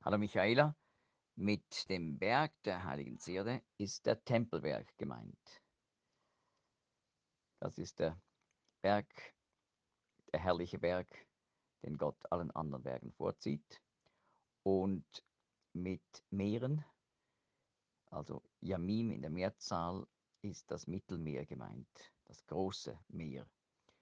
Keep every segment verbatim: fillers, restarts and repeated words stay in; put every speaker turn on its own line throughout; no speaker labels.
Hallo Michaela, mit dem Berg der heiligen Zierde ist der Tempelberg gemeint. Das ist der Berg, der herrliche Berg, den Gott allen anderen Bergen vorzieht. Und mit Meeren, also Yamim in der Mehrzahl, ist das Mittelmeer gemeint, das große Meer.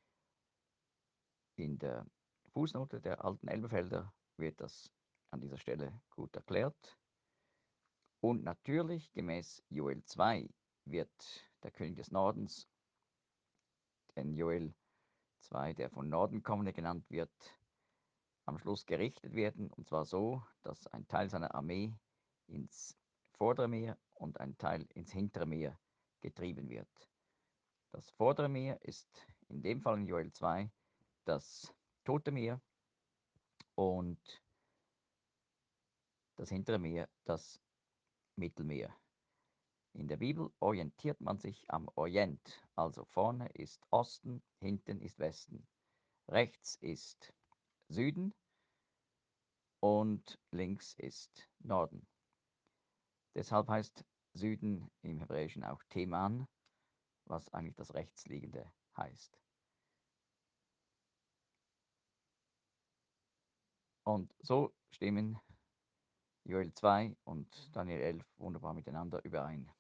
In der Fußnote der alten Elberfelder wird das an dieser Stelle gut erklärt. Und natürlich, gemäß Joel zwei, wird der König des Nordens, den Joel zwei, der von Norden kommende genannt wird, am Schluss gerichtet werden. Und zwar so, dass ein Teil seiner Armee ins vordere Meer und ein Teil ins hintere Meer getrieben wird. Das vordere Meer ist in dem Fall in Joel zwei das Tote Meer und das hintere Meer das Mittelmeer. In der Bibel orientiert man sich am Orient, also vorne ist Osten, hinten ist Westen, rechts ist Süden und links ist Norden. Deshalb heißt Süden im Hebräischen auch Teman, was eigentlich das Rechtsliegende heißt. Und so stimmen Joel zwei und Daniel elf wunderbar miteinander überein.